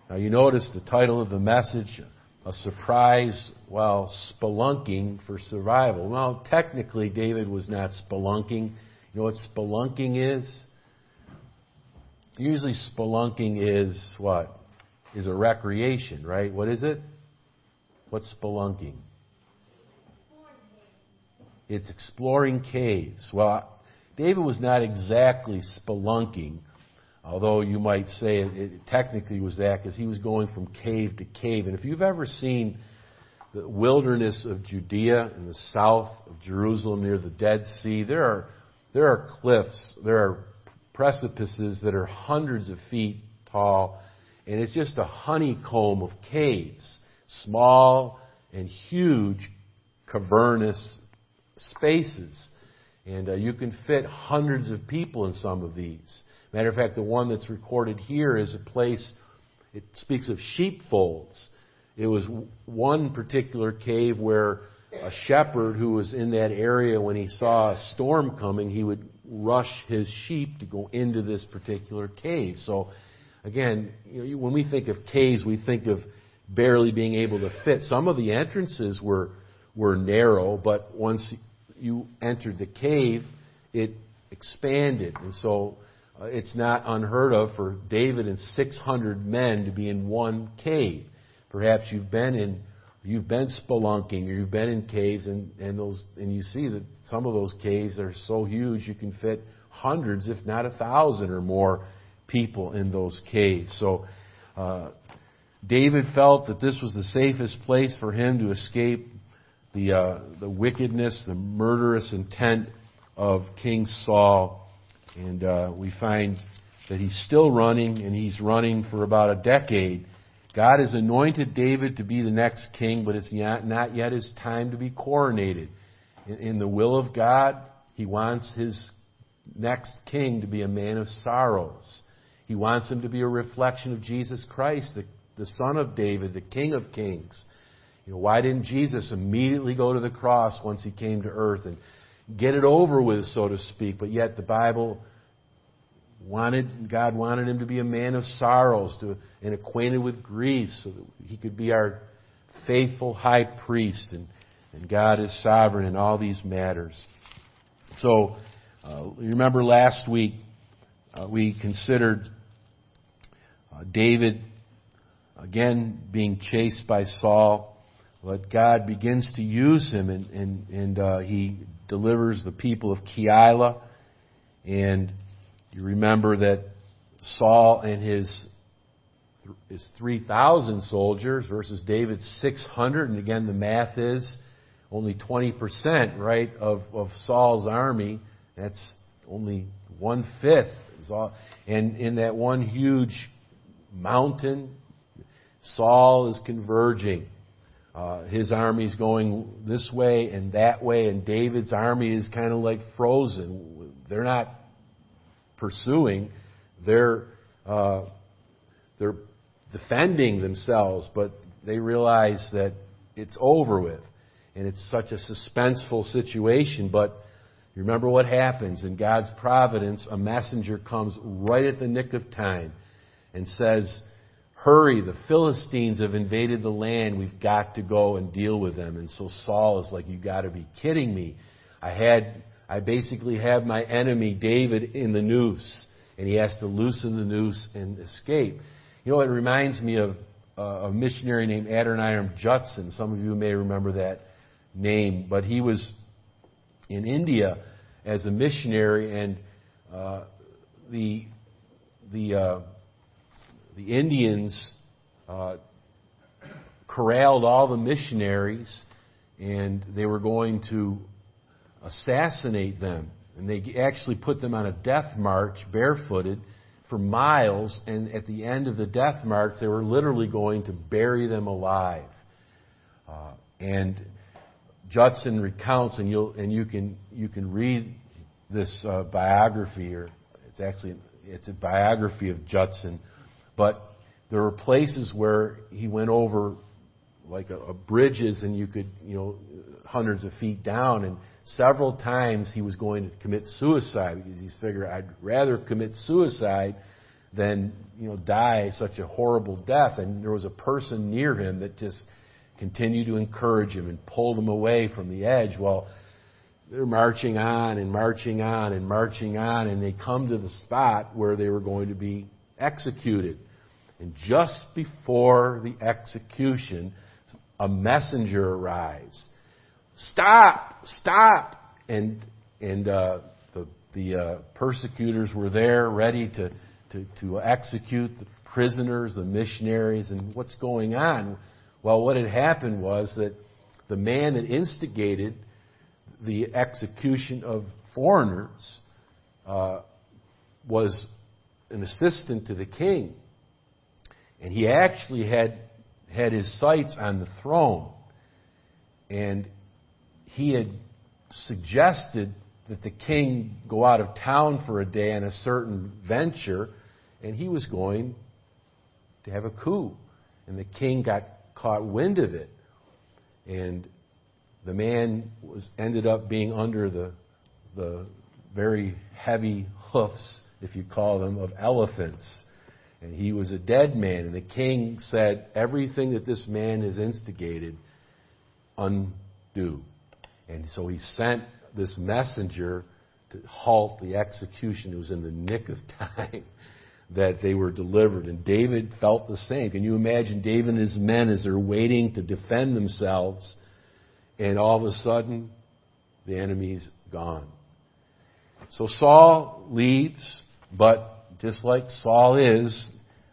Now you notice the title of the message, A Surprise While Spelunking for Survival. Well, technically David was not spelunking. You know what spelunking is? Usually spelunking is what? Is a recreation, right? What is it? What's spelunking? It's exploring caves. Well, David was not exactly spelunking, although you might say it technically was that, because he was going from cave to cave. And if you've ever seen the wilderness of Judea in the south of Jerusalem near the Dead Sea, there are cliffs, there are precipices that are hundreds of feet tall, and it's just a honeycomb of caves, small and huge cavernous spaces. And you can fit hundreds of people in some of these. Matter of fact, the one that's recorded here is a place, it speaks of sheepfolds. It was one particular cave where a shepherd who was in that area, when he saw a storm coming, he would rush his sheep to go into this particular cave. So, again, when we think of caves, we think of barely being able to fit. Some of the entrances were narrow, but once you entered the cave, it expanded. And so it's not unheard of for David and 600 men to be in one cave. Perhaps you've been spelunking, or you've been in caves, and you see that some of those caves are so huge you can fit hundreds, if not 1,000 or more people in those caves. So David felt that this was the safest place for him to escape the wickedness, the murderous intent of King Saul. And we find that he's still running, and he's running for about a decade. God has anointed David to be the next king, but it's not yet his time to be coronated. In the will of God, he wants his next king to be a man of sorrows. He wants him to be a reflection of Jesus Christ, the Son of David, the King of Kings. Why didn't Jesus immediately go to the cross once he came to earth and get it over with, so to speak? But yet the Bible God wanted him to be a man of sorrows and acquainted with grief, so that he could be our faithful high priest. And God is sovereign in all these matters. So, you remember last week we considered David again being chased by Saul. But God begins to use him, and he delivers the people of Keilah. And you remember that Saul and his 3,000 soldiers versus David's 600. And again, the math is only 20%, right, of Saul's army. That's only 1/5. And in that one huge mountain, Saul is converging. His army's going this way and that way, and David's army is kind of like frozen. They're not pursuing. They're defending themselves, but they realize that it's over with. And it's such a suspenseful situation. But you remember what happens. In God's providence, a messenger comes right at the nick of time and says, "Hurry, the Philistines have invaded the land. We've got to go and deal with them." And so Saul is like, "You've got to be kidding me. I basically have my enemy David in the noose." And he has to loosen the noose and escape. It reminds me of a missionary named Adoniram Judson. Some of you may remember that name. But he was in India as a missionary, and the Indians corralled all the missionaries, and they were going to assassinate them. And they actually put them on a death march, barefooted, for miles. And at the end of the death march, they were literally going to bury them alive. And Judson recounts, and you can read this biography, or it's a biography of Judson. But there were places where he went over like bridges, and you could, hundreds of feet down, and several times he was going to commit suicide because he's figured, I'd rather commit suicide than die such a horrible death. And there was a person near him that just continued to encourage him and pulled him away from the edge. Well, they're marching on and marching on and marching on, and they come to the spot where they were going to be executed. And just before the execution, a messenger arrives. Stop! Stop! And the persecutors were there, ready to execute the prisoners, the missionaries, and what's going on? Well, what had happened was that the man that instigated the execution of foreigners was an assistant to the king. And he actually had his sights on the throne. And he had suggested that the king go out of town for a day on a certain venture, and he was going to have a coup. And the king got caught wind of it. And the man ended up being under the very heavy hoofs, if you call them, of elephants. And he was a dead man. And the king said, everything that this man has instigated, undo. And so he sent this messenger to halt the execution. It was in the nick of time that they were delivered. And David felt the same. Can you imagine David and his men as they're waiting to defend themselves, and all of a sudden, the enemy's gone. So Saul leaves, but just like Saul is,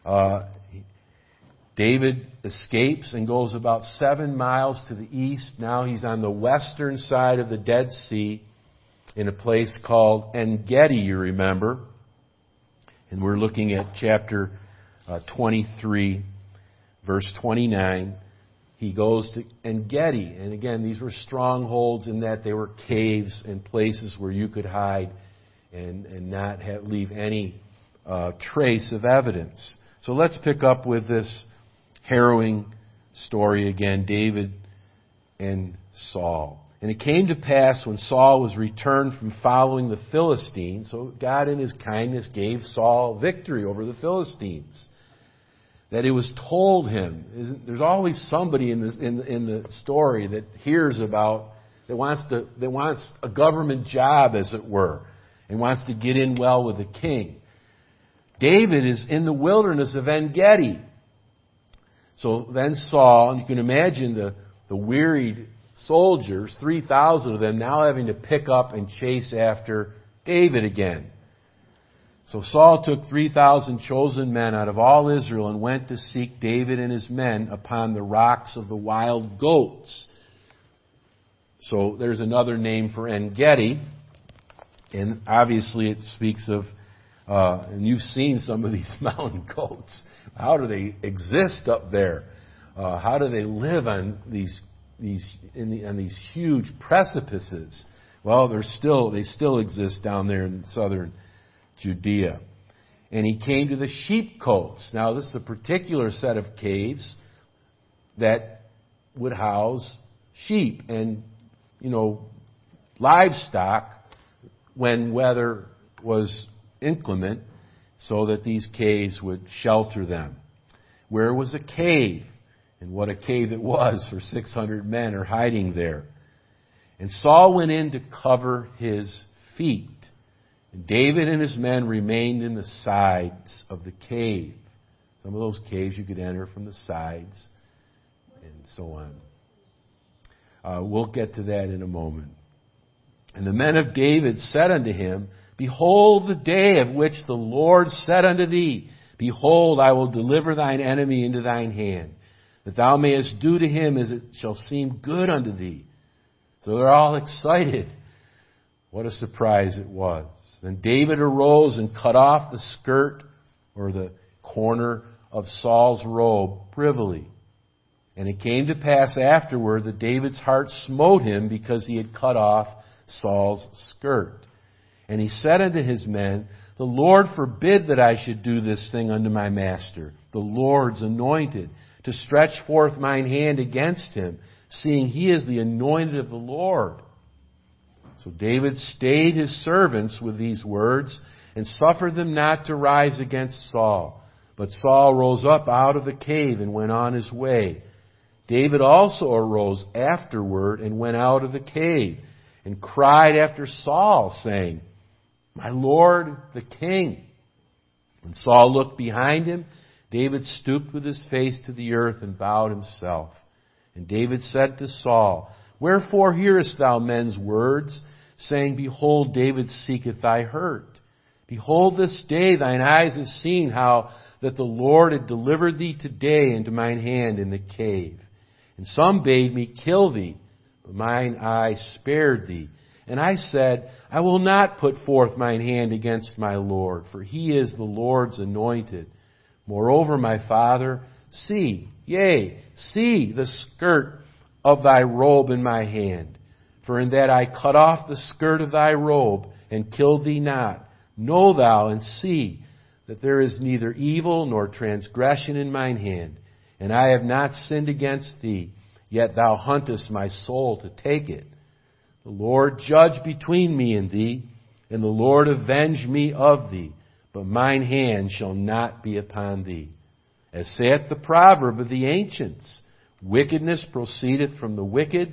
David escapes and goes about 7 miles to the east. Now he's on the western side of the Dead Sea in a place called En-Gedi, you remember. And we're looking at chapter 23, verse 29. He goes to En-Gedi. And again, these were strongholds in that they were caves and places where you could hide and not leave any trace of evidence. So let's pick up with this harrowing story again, David and Saul. And it came to pass when Saul was returned from following the Philistines, so God in His kindness gave Saul victory over the Philistines, that it was told him. There's always somebody in the story that hears about, that wants a government job, as it were, and wants to get in well with the king. David is in the wilderness of En-Gedi. So then Saul, and you can imagine the wearied soldiers, 3,000 of them, now having to pick up and chase after David again. So Saul took 3,000 chosen men out of all Israel and went to seek David and his men upon the rocks of the wild goats. So there's another name for En-Gedi. And obviously it speaks of, and you've seen some of these mountain goats. How do they exist up there? How do they live on these huge precipices? Well, they still exist down there in southern Judea. And he came to the sheepcotes. Now, this is a particular set of caves that would house sheep and, livestock when weather was inclement, so that these caves would shelter them. Where was a cave? And what a cave it was for 600 men are hiding there. And Saul went in to cover his feet. And David and his men remained in the sides of the cave. Some of those caves you could enter from the sides, and so on. We'll get to that in a moment. And the men of David said unto him, Behold the day of which the Lord said unto thee, Behold, I will deliver thine enemy into thine hand, that thou mayest do to him as it shall seem good unto thee. So they're all excited. What a surprise it was. Then David arose and cut off the skirt, or the corner of Saul's robe, privily. And it came to pass afterward that David's heart smote him because he had cut off Saul's skirt. And he said unto his men, The Lord forbid that I should do this thing unto my master, the Lord's anointed, to stretch forth mine hand against him, seeing he is the anointed of the Lord. So David stayed his servants with these words, and suffered them not to rise against Saul. But Saul rose up out of the cave and went on his way. David also arose afterward and went out of the cave and cried after Saul, saying, My Lord, the king. When Saul looked behind him, David stooped with his face to the earth and bowed himself. And David said to Saul, Wherefore hearest thou men's words, saying, Behold, David seeketh thy hurt? Behold, this day thine eyes have seen how that the Lord had delivered thee today into mine hand in the cave. And some bade me kill thee, but mine eye spared thee. And I said, I will not put forth mine hand against my Lord, for he is the Lord's anointed. Moreover, my father, see the skirt of thy robe in my hand. For in that I cut off the skirt of thy robe and killed thee not. Know thou and see that there is neither evil nor transgression in mine hand. And I have not sinned against thee, yet thou huntest my soul to take it. The Lord judge between me and thee, and the Lord avenge me of thee, but mine hand shall not be upon thee. As saith the proverb of the ancients, wickedness proceedeth from the wicked.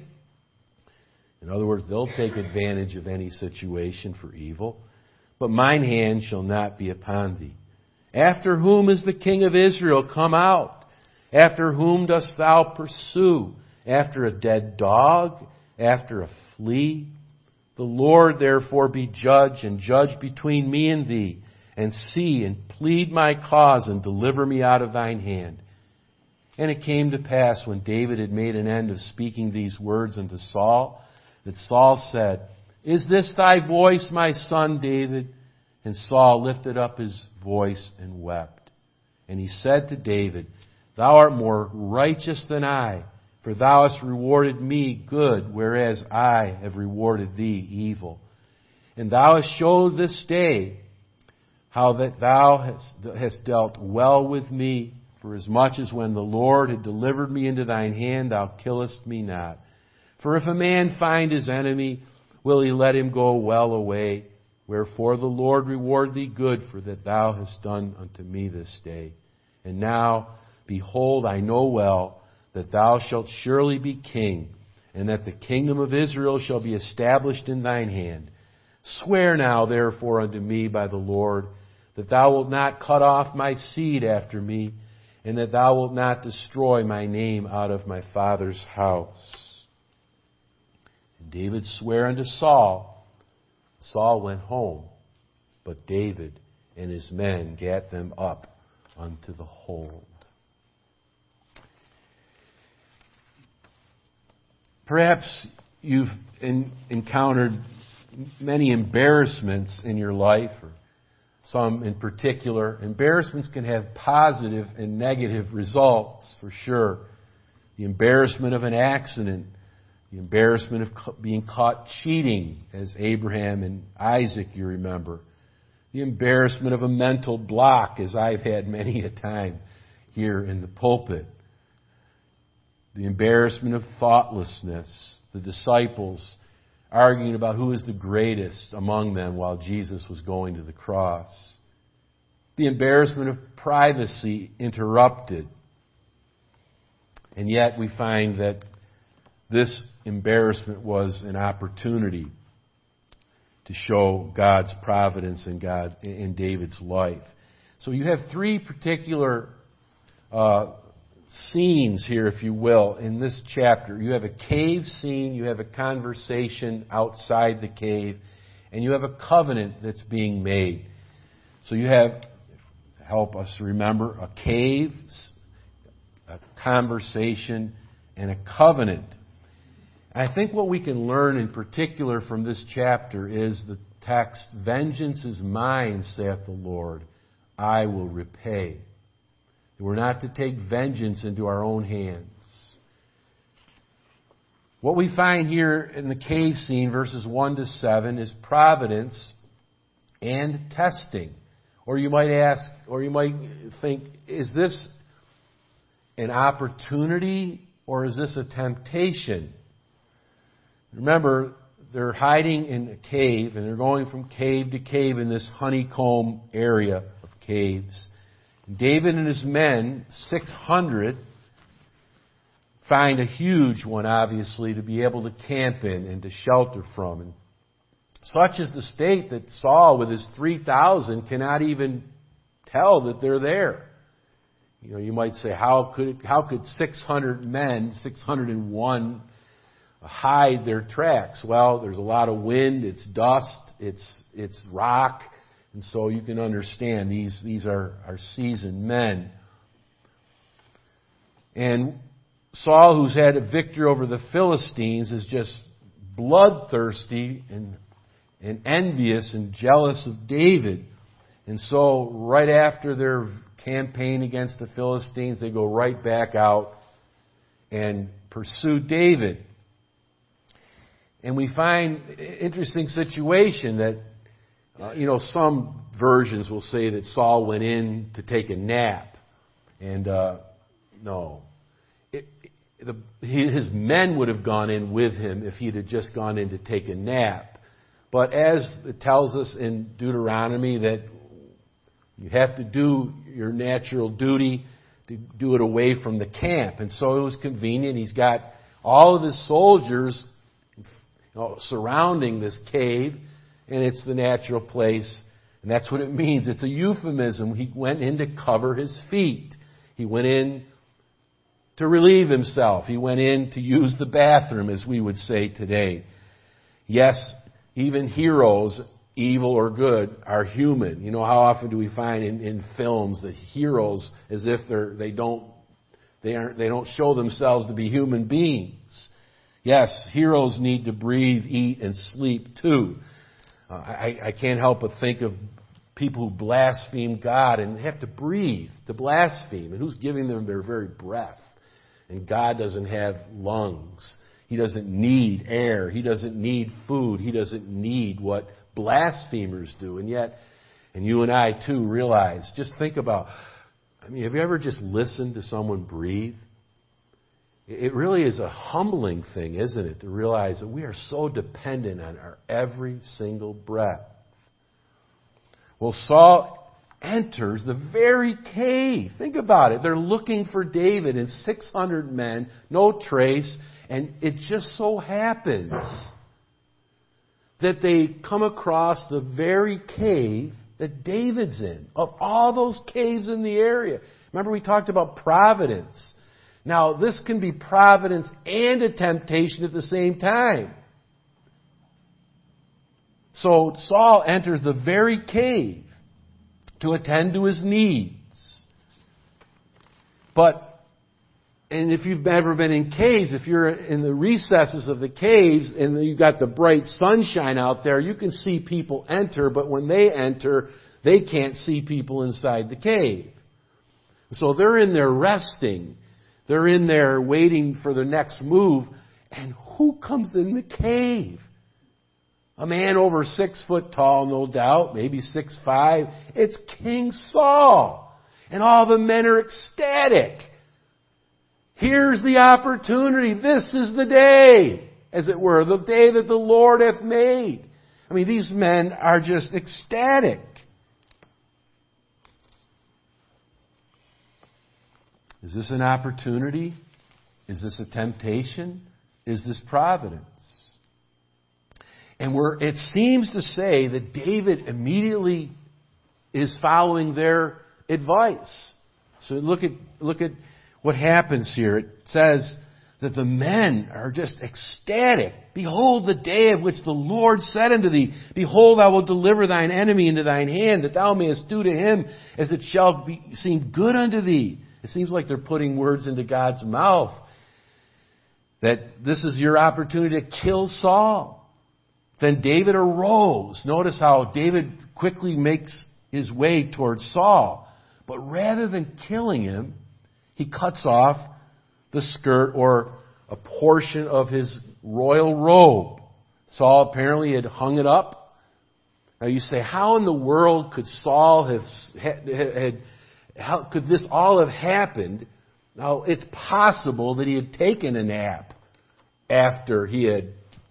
In other words, they'll take advantage of any situation for evil, but mine hand shall not be upon thee. After whom is the king of Israel come out? After whom dost thou pursue? After a dead dog? After a flea? The Lord therefore be judge, and judge between me and thee, and see and plead my cause, and deliver me out of thine hand. And it came to pass, when David had made an end of speaking these words unto Saul, that Saul said, Is this thy voice, my son David? And Saul lifted up his voice and wept. And he said to David, Thou art more righteous than I, for thou hast rewarded me good, whereas I have rewarded thee evil. And thou hast showed this day how that thou hast dealt well with me, for as much as when the Lord had delivered me into thine hand, thou killest me not. For if a man find his enemy, will he let him go well away? Wherefore the Lord reward thee good for that thou hast done unto me this day. And now, behold, I know well that thou shalt surely be king, and that the kingdom of Israel shall be established in thine hand. Swear now therefore unto me by the Lord, that thou wilt not cut off my seed after me, and that thou wilt not destroy my name out of my father's house. And David sware unto Saul. Saul went home, but David and his men gat them up unto the hold. Perhaps you've encountered many embarrassments in your life, or some in particular. Embarrassments can have positive and negative results, for sure. The embarrassment of an accident, the embarrassment of being caught cheating, as Abraham and Isaac, you remember. The embarrassment of a mental block, as I've had many a time here in the pulpit. The embarrassment of thoughtlessness, the disciples arguing about who is the greatest among them while Jesus was going to the cross. The embarrassment of privacy interrupted. And yet we find that this embarrassment was an opportunity to show God's providence in David's life. So you have three particular scenes here, if you will, in this chapter. You have a cave scene, you have a conversation outside the cave, and you have a covenant that's being made. So you have, help us remember, a cave, a conversation, and a covenant. I think what we can learn in particular from this chapter is the text, Vengeance is mine, saith the Lord, I will repay. We're not to take vengeance into our own hands. What we find here in the cave scene, verses 1 to 7, is providence and testing. Or you might ask, or you might think, is this an opportunity or is this a temptation? Remember, they're hiding in a cave, and they're going from cave to cave in this honeycomb area of caves. And David and his men, 600, find a huge one, obviously, to be able to camp in and to shelter from. And such is the state that Saul, with his 3,000, cannot even tell that they're there. You know, you might say, how could 600 men, 601, hide their tracks? Well, there's a lot of wind, it's dust, it's rock, and so you can understand these are seasoned men. And Saul, who's had a victory over the Philistines, is just bloodthirsty and envious and jealous of David. And so right after their campaign against the Philistines, they go right back out and pursue David. And we find an interesting situation that, some versions will say that Saul went in to take a nap. And no. His men would have gone in with him if he'd have just gone in to take a nap. But as it tells us in Deuteronomy that you have to do your natural duty to do it away from the camp. And so it was convenient. He's got all of his soldiers surrounding this cave, and it's the natural place. And that's what it means. It's a euphemism. He went in to cover his feet. He went in to relieve himself. He went in to use the bathroom, as we would say today. Yes, even heroes, evil or good, are human. You know, how often do we find in films that heroes, as if they don't show themselves to be human beings? Yes, heroes need to breathe, eat, and sleep too. I can't help but think of people who blaspheme God and have to breathe to blaspheme. And who's giving them their very breath? And God doesn't have lungs. He doesn't need air. He doesn't need food. He doesn't need what blasphemers do. And yet, and you and I too realize, just think about, have you ever just listened to someone breathe? It really is a humbling thing, isn't it, to realize that we are so dependent on our every single breath. Well, Saul enters the very cave. Think about it. They're looking for David and 600 men, no trace, and it just so happens that they come across the very cave that David's in, of all those caves in the area. Remember, we talked about providence. Now, this can be providence and a temptation at the same time. So Saul enters the very cave to attend to his needs. And if you've ever been in caves, if you're in the recesses of the caves and you've got the bright sunshine out there, you can see people enter, but when they enter, they can't see people inside the cave. So they're in there resting. They're in there waiting for the next move. And who comes in the cave? A man over 6 foot tall, no doubt, maybe 6'5". It's King Saul. And all the men are ecstatic. Here's the opportunity. This is the day, as it were, the day that the Lord hath made. I mean, these men are just ecstatic. Is this an opportunity? Is this a temptation? Is this providence? And it seems to say that David immediately is following their advice. So look at what happens here. It says that the men are just ecstatic. Behold the day of which the Lord said unto thee, behold, I will deliver thine enemy into thine hand, that thou mayest do to him as it shall seem good unto thee. It seems like they're putting words into God's mouth. That this is your opportunity to kill Saul. Then David arose. Notice how David quickly makes his way towards Saul. But rather than killing him, he cuts off the skirt or a portion of his royal robe. Saul apparently had hung it up. Now you say, how in the world could Saul how could this all have happened? Now, it's possible that he had taken a nap after he had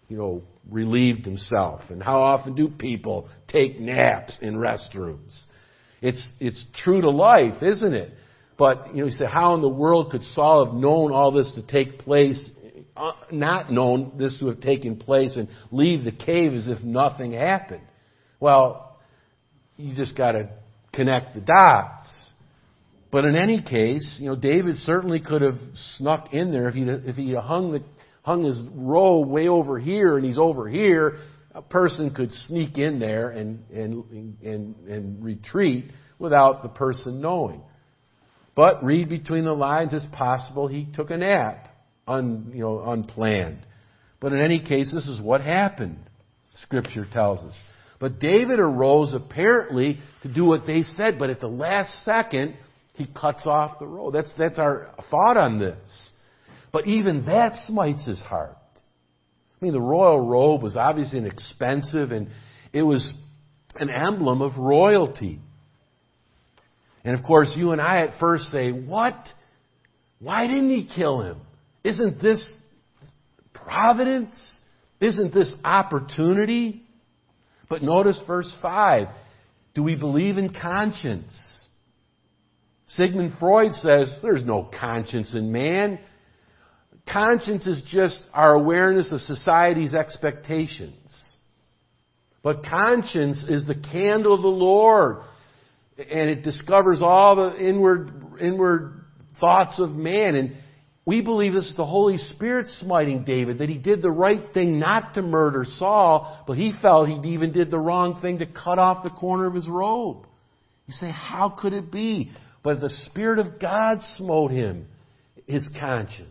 relieved himself. And how often do people take naps in restrooms? It's true to life, isn't it? But, you say, how in the world could Saul have known all this to take place, not known this to have taken place, and leave the cave as if nothing happened? Well, you just got to connect the dots. But in any case, David certainly could have snuck in there if he hung his robe way over here and he's over here. A person could sneak in there and retreat without the person knowing. But read between the lines, it's possible he took a nap, unplanned. But in any case, this is what happened, Scripture tells us. But David arose apparently to do what they said, but at the last second, he cuts off the robe. That's our thought on this. But even that smites his heart. I mean, the royal robe was obviously expensive, and it was an emblem of royalty. And of course, you and I at first say, what? Why didn't he kill him? Isn't this providence? Isn't this opportunity? But notice verse 5. Do we believe in conscience? Sigmund Freud says there's no conscience in man. Conscience is just our awareness of society's expectations. But conscience is the candle of the Lord. And it discovers all the inward thoughts of man. And we believe this is the Holy Spirit smiting David, that he did the right thing not to murder Saul, but he felt he even did the wrong thing to cut off the corner of his robe. You say, how could it be? But the Spirit of God smote him, his conscience.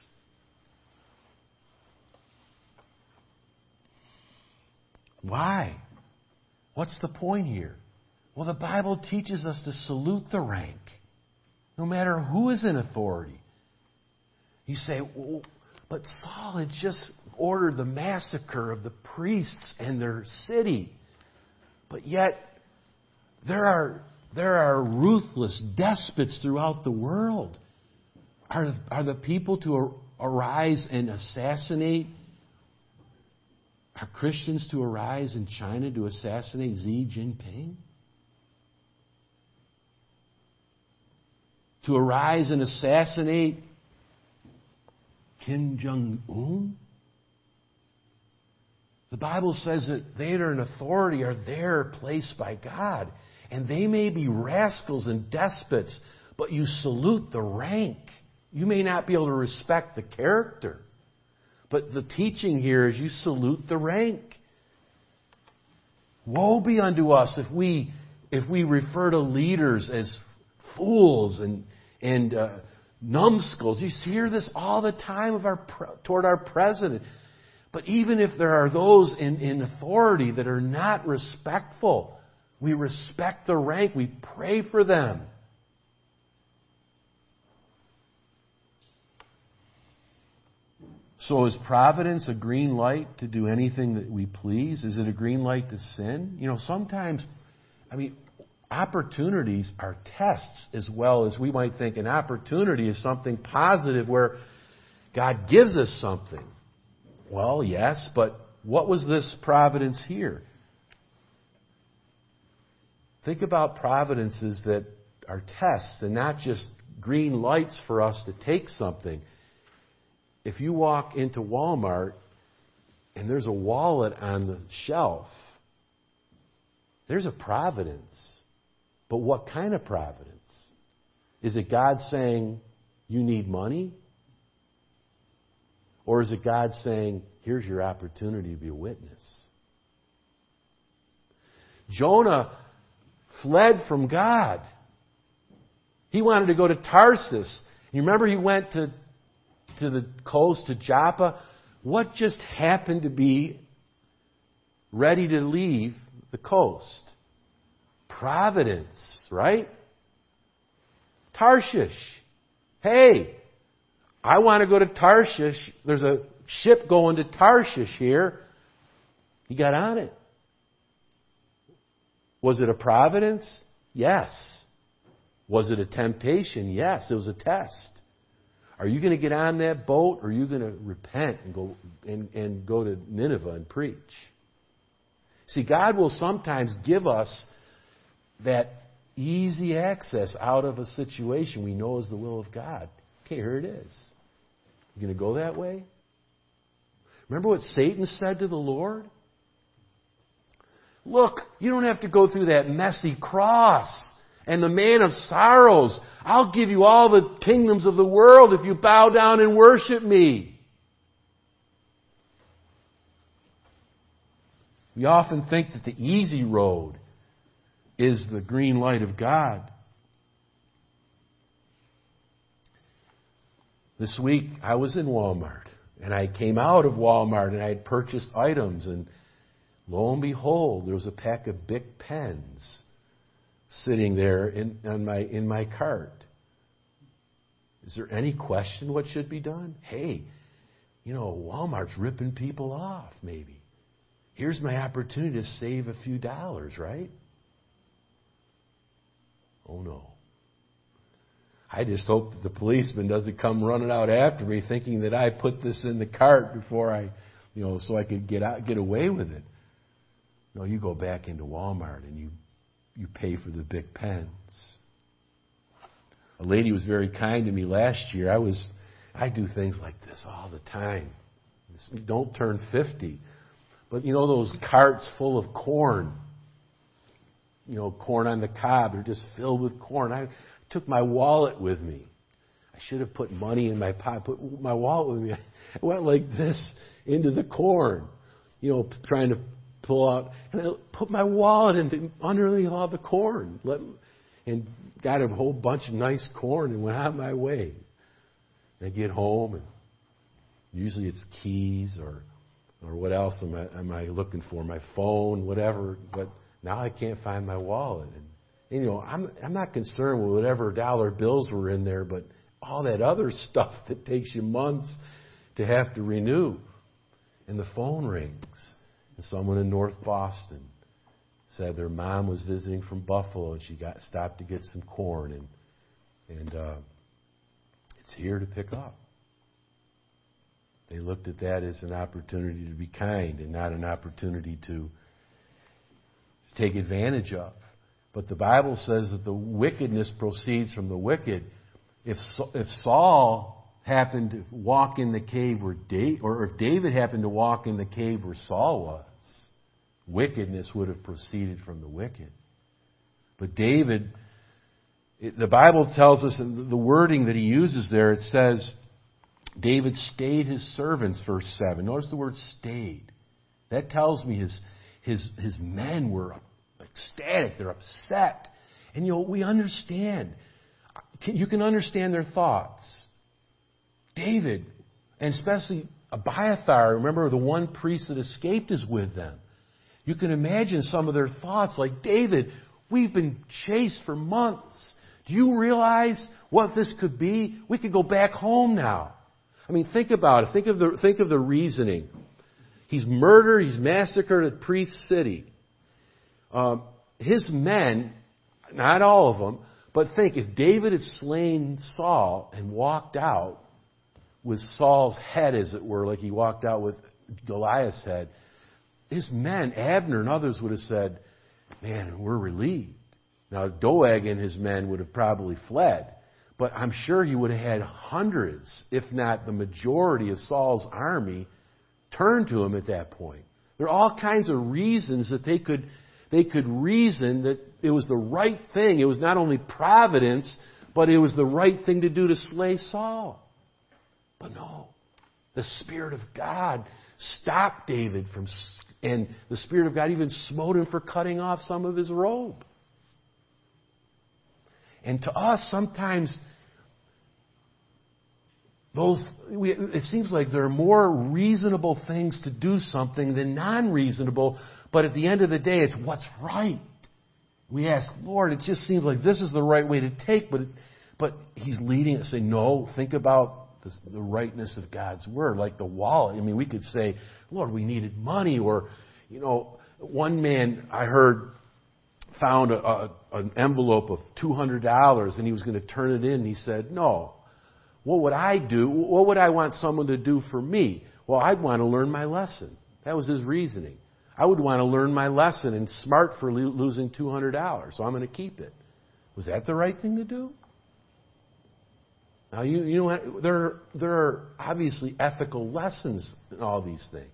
Why? What's the point here? Well, the Bible teaches us to salute the rank, no matter who is in authority. You say, well, but Saul had just ordered the massacre of the priests and their city. But yet, there are ruthless despots throughout the world. Are the people to arise and assassinate? Are Christians to arise in China to assassinate Xi Jinping? To arise and assassinate Kim Jong-un? The Bible says that they that are in authority are there placed by God. And they may be rascals and despots, but you salute the rank. You may not be able to respect the character. But the teaching here is you salute the rank. Woe be unto us if we refer to leaders as fools and numbskulls. You hear this all the time toward our president. But even if there are those in authority that are not respectful, we respect the rank. We pray for them. So is providence a green light to do anything that we please? Is it a green light to sin? Sometimes, opportunities are tests as well as we might think an opportunity is something positive where God gives us something. Well, yes, but what was this providence here? Think about providences that are tests and not just green lights for us to take something. If you walk into Walmart and there's a wallet on the shelf, there's a providence. But what kind of providence? Is it God saying, you need money? Or is it God saying, here's your opportunity to be a witness? Jonah fled from God. He wanted to go to Tarsus. You remember he went to the coast, to Joppa. What just happened to be ready to leave the coast? Providence, right? Tarshish. Hey, I want to go to Tarshish. There's a ship going to Tarshish here. He got on it. Was it a providence? Yes. Was it a temptation? Yes, it was a test. Are you going to get on that boat, or are you going to repent and go to Nineveh and preach? See, God will sometimes give us that easy access out of a situation we know is the will of God. Okay, here it is. You going to go that way? Remember what Satan said to the Lord? Look, you don't have to go through that messy cross and the man of sorrows. I'll give you all the kingdoms of the world if you bow down and worship me. We often think that the easy road is the green light of God. This week I was in Walmart, and I came out of Walmart and I had purchased items, and lo and behold, there was a pack of Bic pens sitting there in my cart. Is there any question what should be done? Hey, Walmart's ripping people off, maybe. Here's my opportunity to save a few dollars, right? Oh no. I just hope that the policeman doesn't come running out after me thinking that I put this in the cart before so I could get away with it. No, you go back into Walmart and you pay for the Bic pens. A lady was very kind to me last year. I do things like this all the time. Don't turn 50. But those carts full of corn, corn on the cob, they're just filled with corn. I took my wallet with me. I should have put money in my pocket, put my wallet with me. I went like this into the corn, trying to pull out, and I put my wallet underneath all the corn, and got a whole bunch of nice corn and went on my way. And I get home, and usually it's keys or what else am I looking for? My phone, whatever. But now I can't find my wallet. And I'm not concerned with whatever dollar bills were in there, but all that other stuff that takes you months to have to renew. And the phone rings. And someone in North Boston said their mom was visiting from Buffalo and she stopped to get some corn and it's here to pick up. They looked at that as an opportunity to be kind and not an opportunity to take advantage of. But the Bible says that the wickedness proceeds from the wicked. If Saul happened to walk in the cave or if David happened to walk in the cave where Saul was, wickedness would have proceeded from the wicked. But David, the Bible tells us, in the wording that he uses there, it says, David stayed his servants, verse 7. Notice the word stayed. That tells me his men were ecstatic. They're upset. And we understand. You can understand their thoughts. David, and especially Abiathar, remember the one priest that escaped is with them. You can imagine some of their thoughts like, David, we've been chased for months. Do you realize what this could be? We could go back home now. I mean, think about it. Think of the reasoning. He's murdered. He's massacred at Priest City. His men, not all of them, but think if David had slain Saul and walked out with Saul's head, as it were, like he walked out with Goliath's head, his men, Abner and others, would have said, "Man, we're relieved." Now, Doeg and his men would have probably fled. But I'm sure he would have had hundreds, if not the majority of Saul's army, turn to him at that point. There are all kinds of reasons that they could reason that it was the right thing. It was not only providence, but it was the right thing to do to slay Saul. But no, the Spirit of God stopped David and the Spirit of God even smote him for cutting off some of his robe. And to us, sometimes it seems like there are more reasonable things to do something than non-reasonable, but at the end of the day, it's what's right. We ask, Lord, it just seems like this is the right way to take, but He's leading us, saying, no, think about the rightness of God's Word, like the wallet. I mean, we could say, Lord, we needed money, or, one man I heard found an envelope of $200 and he was going to turn it in. And he said, no, What would I do? What would I want someone to do for me? Well, I'd want to learn my lesson. That was his reasoning. I would want to learn my lesson and smart for losing $200, so I'm going to keep it. Was that the right thing to do? Now, you know what? There are obviously ethical lessons in all these things.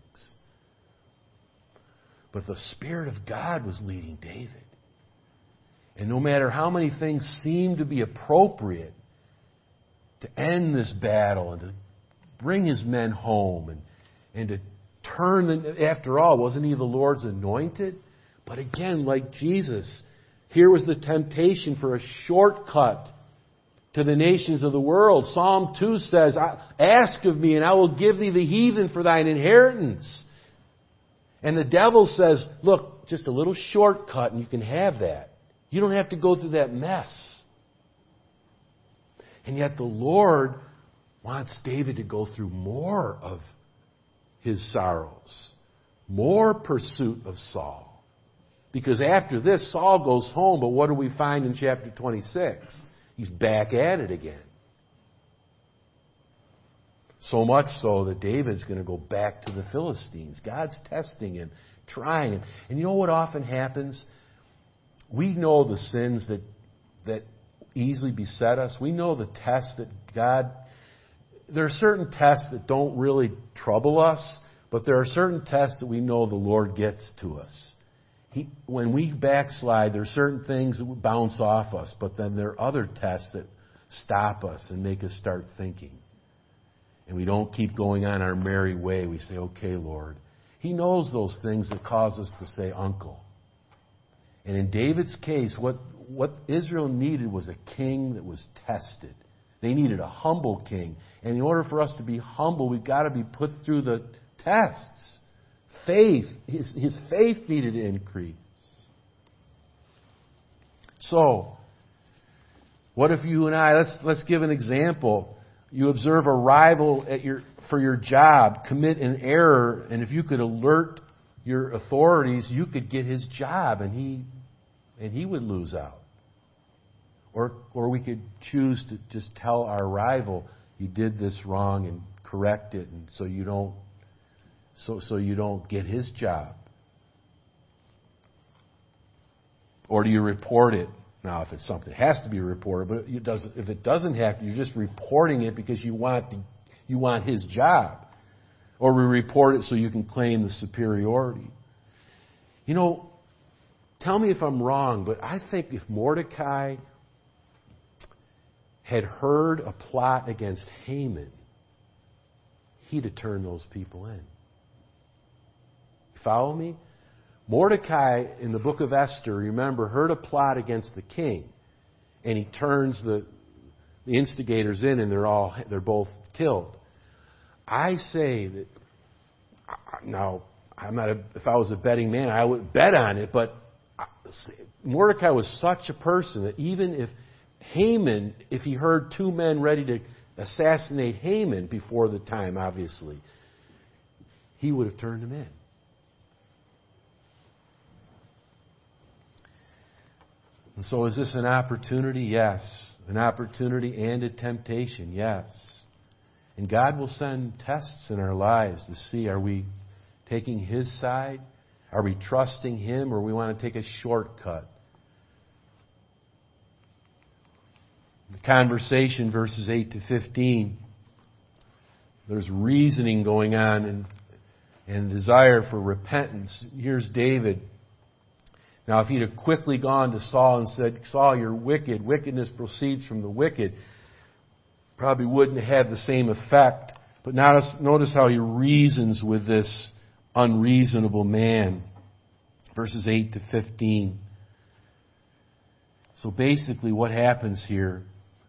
But the Spirit of God was leading David. And no matter how many things seemed to be appropriate to end this battle and to bring his men home and to turn, after all, wasn't he the Lord's anointed? But again, like Jesus, here was the temptation for a shortcut to the nations of the world. Psalm 2 says, ask of me and I will give thee the heathen for thine inheritance. And the devil says, look, just a little shortcut and you can have that. You don't have to go through that mess. And yet the Lord wants David to go through more of his sorrows, more pursuit of Saul. Because after this, Saul goes home, but what do we find in chapter 26? He's back at it again. So much so that David's going to go back to the Philistines. God's testing him, trying him. And you know what often happens? We know the sins that easily beset us. We know the tests that God... There are certain tests that don't really trouble us, but there are certain tests that we know the Lord gets to us. When we backslide, there are certain things that bounce off us, but then there are other tests that stop us and make us start thinking. And we don't keep going on our merry way. We say, okay, Lord. He knows those things that cause us to say, Uncle. And in David's case, what Israel needed was a king that was tested. They needed a humble king. And in order for us to be humble, we've got to be put through the tests. Faith, his faith needed to increase. So, what if you and I, let's give an example. You observe a rival for your job, commit an error, and if you could alert your authorities, you could get his job, and he would lose out. Or we could choose to just tell our rival, you did this wrong, and correct it, and so you don't get his job. Or do you report it? Now, if it's something that has to be reported, but if it doesn't have to, you're just reporting it because you want his job. Or we report it so you can claim the superiority. You know, tell me if I'm wrong, but I think if Mordecai had heard a plot against Haman, he'd have turned those people in. Follow me? Mordecai, in the book of Esther, remember, heard a plot against the king. And he turns the instigators in, and they're both killed. I say that, now, if I was a betting man, I would bet on it, but Mordecai was such a person that even if Haman, if he heard two men ready to assassinate Haman before the time, obviously, he would have turned them in. And so is this an opportunity? Yes. An opportunity and a temptation? Yes. And God will send tests in our lives to see, are we taking His side? Are we trusting Him, or we want to take a shortcut? The conversation, verses 8 to 15, there's reasoning going on and desire for repentance. Here's David. Now, if he'd have quickly gone to Saul and said, Saul, you're wicked. Wickedness proceeds from the wicked, probably wouldn't have had the same effect. But notice how he reasons with this unreasonable man. Verses 8 to 15. So basically what happens here,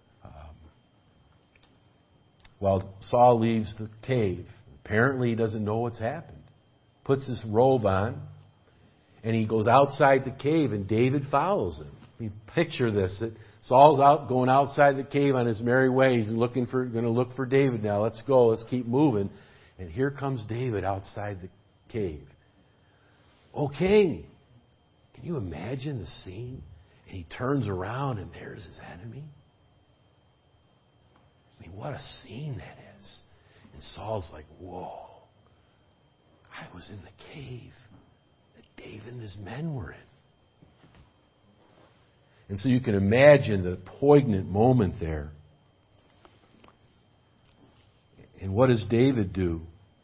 while Saul leaves the cave, apparently he doesn't know what's happened. Puts his robe on, and he goes outside the cave, and David follows him. You picture this, that Saul's going outside the cave on his merry way. He's going to look for David now. Let's go, let's keep moving. And here comes David outside the cave. "O king," can you imagine the scene? And he turns around, and there's his enemy. I mean, what a scene that is. And Saul's like, whoa, I was in the cave that David and his men were in. And so you can imagine the poignant moment there. And what does David do?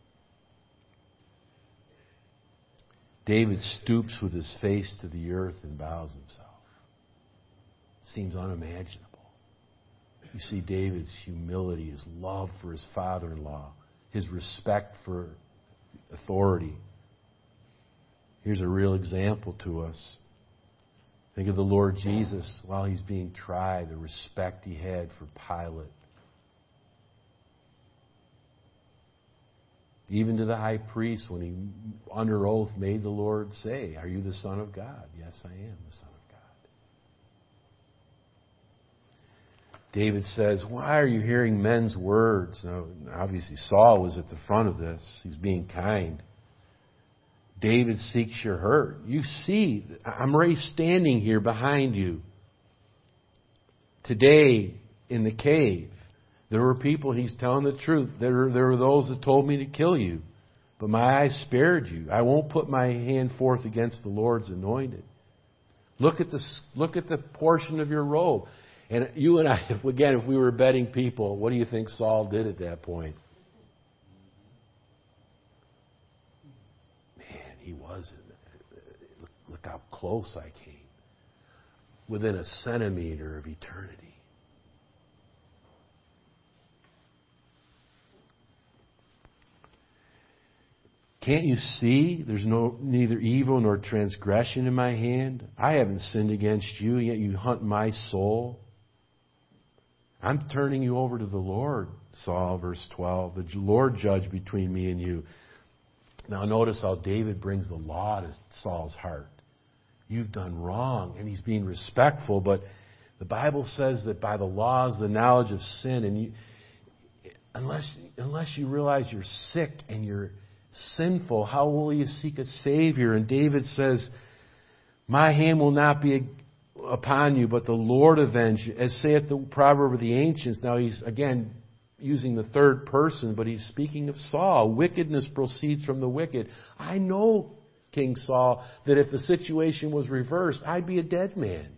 David stoops with his face to the earth and bows himself. Seems unimaginable. You see David's humility, his love for his father-in-law, his respect for authority. Here's a real example to us. Think of the Lord Jesus while he's being tried, the respect he had for Pilate. Even to the high priest, when he, under oath, made the Lord say, "Are you the Son of God?" "Yes, I am the Son of God." David says, "Why are you hearing men's words?" Now, obviously, Saul was at the front of this. He's being kind. David seeks your hurt. You see, I'm right standing here behind you. Today, in the cave, there were people, he's telling the truth, there were those that told me to kill you. But my eyes spared you. I won't put my hand forth against the Lord's anointed. Look at the portion of your robe. And you and I, again, if we were betting people, what do you think Saul did at that point? Man, he was. Look how close I came. Within a centimeter of eternity. Can't you see there's neither evil nor transgression in my hand? I haven't sinned against you, yet you hunt my soul. I'm turning you over to the Lord, Saul, verse 12. The Lord judge between me and you. Now notice how David brings the law to Saul's heart. You've done wrong, and he's being respectful, but the Bible says that by the laws, the knowledge of sin, and unless you realize you're sick and you're sinful, how will you seek a Savior? And David says, my hand will not be upon you, but the Lord avenge you. As saith the proverb of the ancients. Now he's, again, using the third person, but he's speaking of Saul. Wickedness proceeds from the wicked. I know, King Saul, that if the situation was reversed, I'd be a dead man.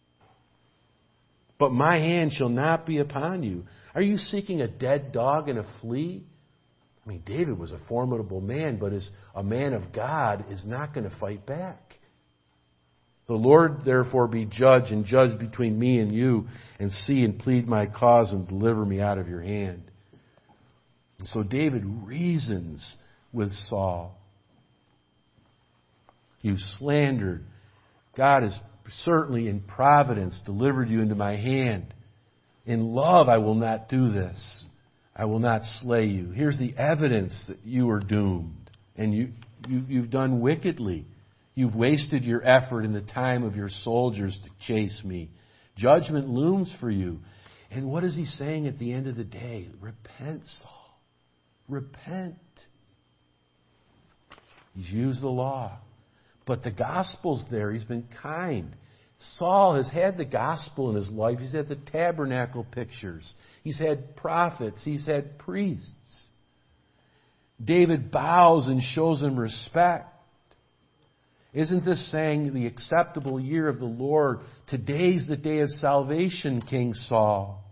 But my hand shall not be upon you. Are you seeking a dead dog and a flea? I mean, David was a formidable man, but as a man of God is not going to fight back. The Lord, therefore, be judge and judge between me and you, and see and plead my cause and deliver me out of your hand. And so David reasons with Saul. You slandered. God has certainly in providence delivered you into my hand. In love I will not do this. I will not slay you. Here's the evidence that you are doomed. And you've done wickedly. You've wasted your effort and the time of your soldiers to chase me. Judgment looms for you. And what is he saying at the end of the day? Repent, Saul. Repent. He's used the law. But the gospel's there. He's been kind. Saul has had the gospel in his life. He's had the tabernacle pictures. He's had prophets. He's had priests. David bows and shows him respect. Isn't this saying the acceptable year of the Lord? Today's the day of salvation, King Saul.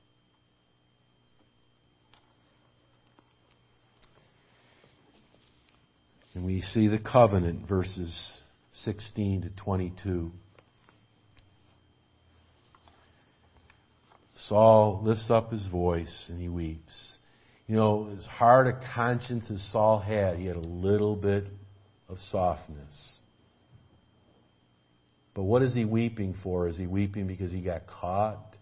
And we see the covenant, verses 16 to 22. Saul lifts up his voice and he weeps. You know, as hard a conscience as Saul had, he had a little bit of softness. But what is he weeping for? Is he weeping because he got caught?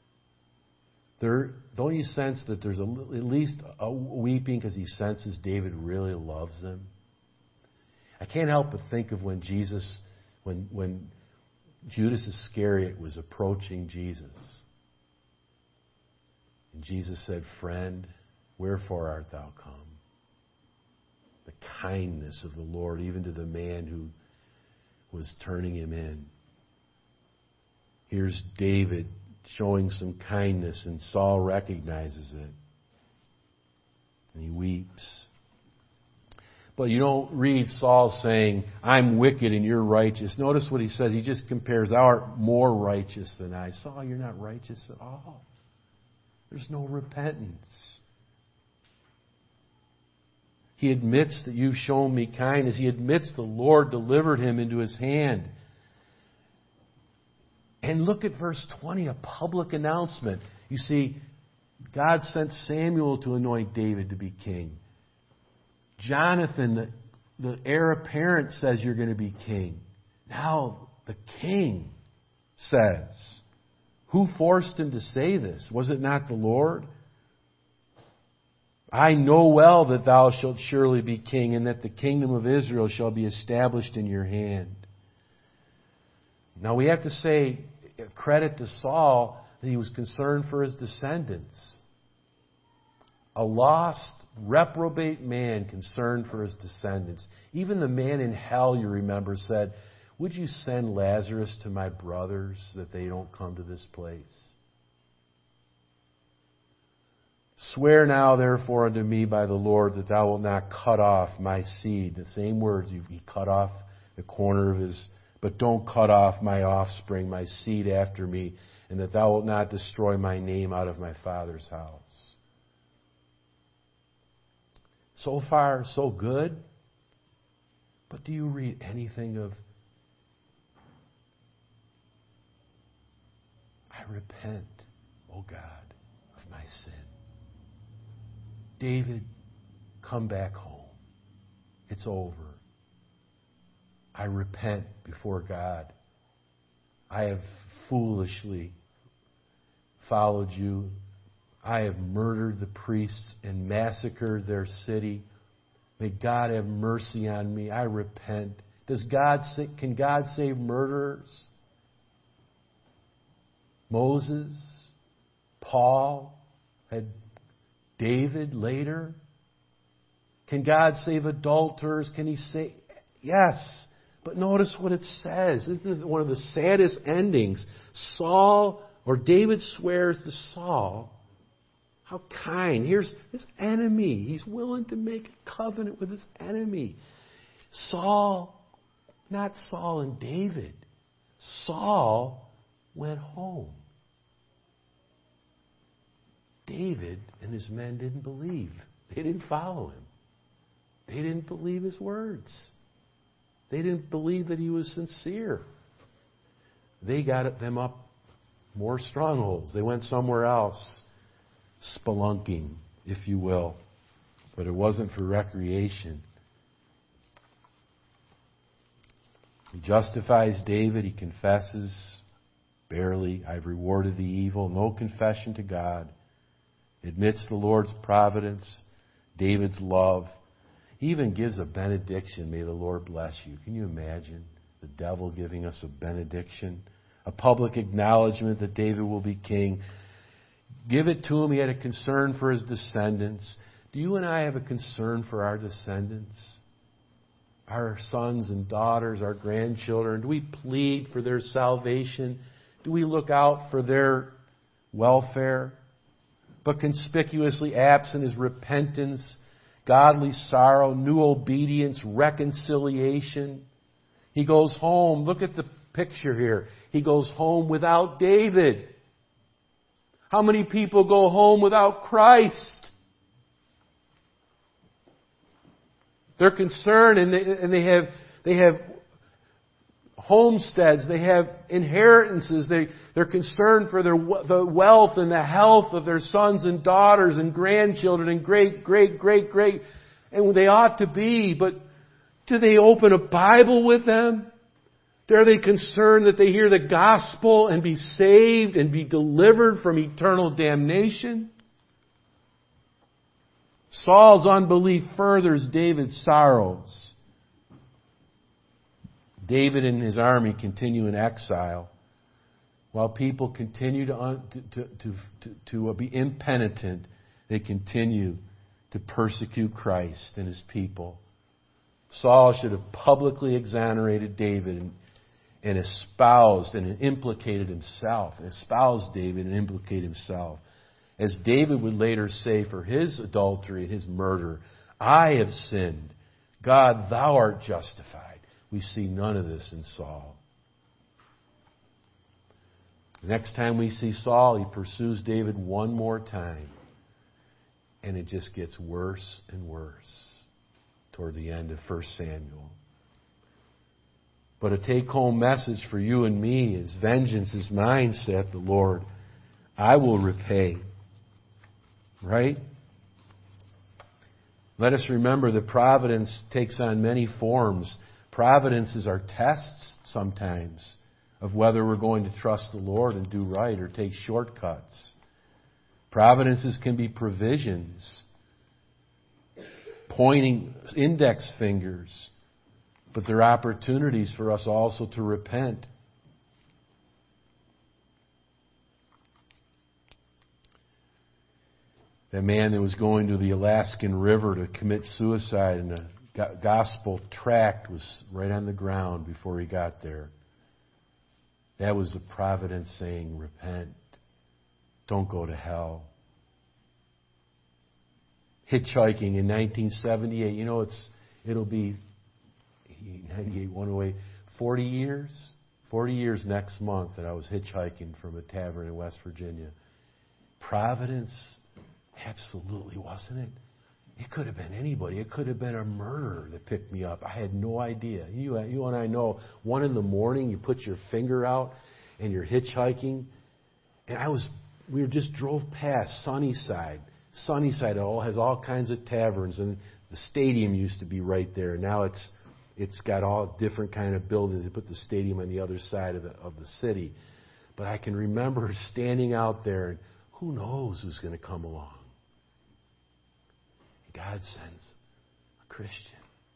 Don't you sense that there's at least a weeping because he senses David really loves him? I can't help but think of when Judas Iscariot was approaching Jesus. And Jesus said, "Friend, wherefore art thou come?" The kindness of the Lord, even to the man who was turning him in. Here's David showing some kindness, and Saul recognizes it. And he weeps. But you don't read Saul saying, I'm wicked and you're righteous. Notice what he says. He just compares, thou art more righteous than I. Saul, you're not righteous at all. There's no repentance. He admits that you've shown me kindness. He admits the Lord delivered him into his hand. And look at verse 20, a public announcement. You see, God sent Samuel to anoint David to be king. Jonathan, the heir apparent, says you're going to be king. Now the king says, who forced him to say this? Was it not the Lord? I know well that thou shalt surely be king, and that the kingdom of Israel shall be established in your hand. Now we have to say credit to Saul that he was concerned for his descendants. A lost, reprobate man concerned for his descendants. Even the man in hell, you remember, said, would you send Lazarus to my brothers that they don't come to this place? Swear now, therefore, unto me by the Lord that thou wilt not cut off my seed. The same words, he cut off the corner of his, but don't cut off my offspring, my seed after me, and that thou wilt not destroy my name out of my father's house. So far, so good. But do you read anything of, I repent, O God, of my sin. David, come back home. It's over. I repent before God. I have foolishly followed you. I have murdered the priests and massacred their city. May God have mercy on me. I repent. Can God save murderers? Moses, Paul, had David later. Can God save adulterers? Can He save? Yes. But notice what it says. This is one of the saddest endings. David swears to Saul. How kind. Here's his enemy. He's willing to make a covenant with his enemy. Saul, not Saul and David. Saul went home. David and his men didn't believe. They didn't follow him. They didn't believe his words. They didn't believe that he was sincere. They got them up more strongholds. They went somewhere else, spelunking, if you will. But it wasn't for recreation. He justifies David. He confesses, barely, I've rewarded the evil. No confession to God. Admits the Lord's providence, David's love. He even gives a benediction. May the Lord bless you. Can you imagine the devil giving us a benediction? A public acknowledgement that David will be king. Give it to him. He had a concern for his descendants. Do you and I have a concern for our descendants? Our sons and daughters, our grandchildren? Do we plead for their salvation? Do we look out for their welfare? But conspicuously absent is repentance, godly sorrow, new obedience, reconciliation. He goes home. Look at the picture here. He goes home without David. How many people go home without Christ? They're concerned and they have homesteads, they have inheritances, they're concerned for the wealth and the health of their sons and daughters and grandchildren and great, and they ought to be, but do they open a Bible with them? Are they concerned that they hear the gospel and be saved and be delivered from eternal damnation? Saul's unbelief furthers David's sorrows. David and his army continue in exile, while people continue to be impenitent. They continue to persecute Christ and His people. Saul should have publicly exonerated David and espoused and implicated himself, espoused David and implicated himself. As David would later say for his adultery and his murder, I have sinned. God, thou art justified. We see none of this in Saul. The next time we see Saul, he pursues David one more time. And it just gets worse and worse toward the end of 1 Samuel. But a take-home message for you and me is, vengeance is mine, saith the Lord. I will repay. Right? Let us remember that providence takes on many forms. Providence is our tests sometimes of whether we're going to trust the Lord and do right or take shortcuts. Providences can be provisions, pointing index fingers, but they're opportunities for us also to repent. That man that was going to the Alaskan River to commit suicide, and the gospel tract was right on the ground before he got there. That was the providence saying, repent. Don't go to hell. Hitchhiking in 1978. You know, it'll be 98, 108, 40 years? 40 years next month that I was hitchhiking from a tavern in West Virginia. Providence? Absolutely, wasn't it? It could have been anybody. It could have been a murderer that picked me up. I had no idea. You and I know, 1 a.m, you put your finger out and you're hitchhiking. And we just drove past Sunnyside. Sunnyside has all kinds of taverns, and the stadium used to be right there. Now it's got all different kind of buildings. They put the stadium on the other side of the city. But I can remember standing out there, and who knows who's going to come along. God sends a Christian.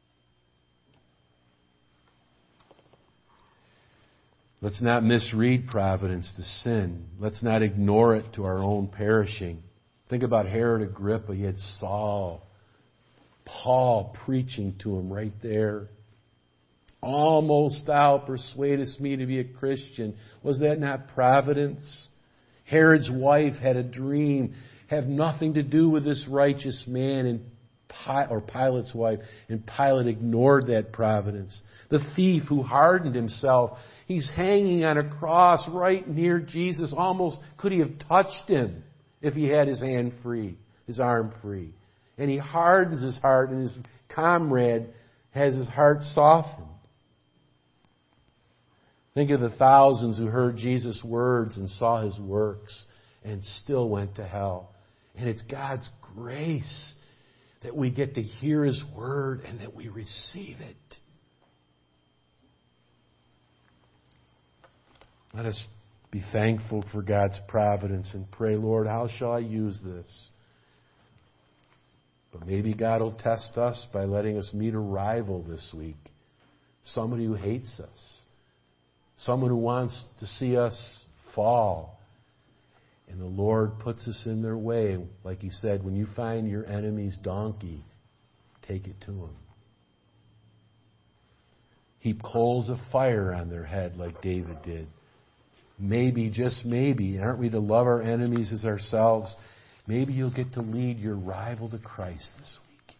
Let's not misread providence to sin. Let's not ignore it to our own perishing. Think about Herod Agrippa. He had Saul, Paul preaching to him right there. Almost thou persuadest me to be a Christian. Was that not providence? Herod's wife had a dream, have nothing to do with this righteous man, or Pilate's wife, and Pilate ignored that providence. The thief who hardened himself, he's hanging on a cross right near Jesus. Almost could he have touched him if he had his hand free, his arm free. And he hardens his heart, and his comrade has his heart softened. Think of the thousands who heard Jesus' words and saw His works and still went to hell. And it's God's grace that we get to hear His Word and that we receive it. Let us be thankful for God's providence and pray, Lord, how shall I use this? But maybe God will test us by letting us meet a rival this week. Somebody who hates us. Someone who wants to see us fall. And the Lord puts us in their way. Like He said, when you find your enemy's donkey, take it to him. Heap coals of fire on their head like David did. Maybe, just maybe, aren't we to love our enemies as ourselves? Maybe you'll get to lead your rival to Christ this week.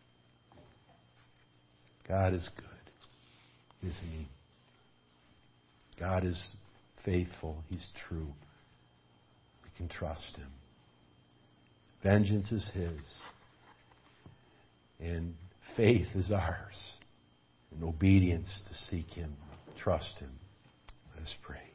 God is good, isn't He? God is faithful. He's true. We can trust Him. Vengeance is His. And faith is ours. And obedience to seek Him. Trust Him. Let us pray.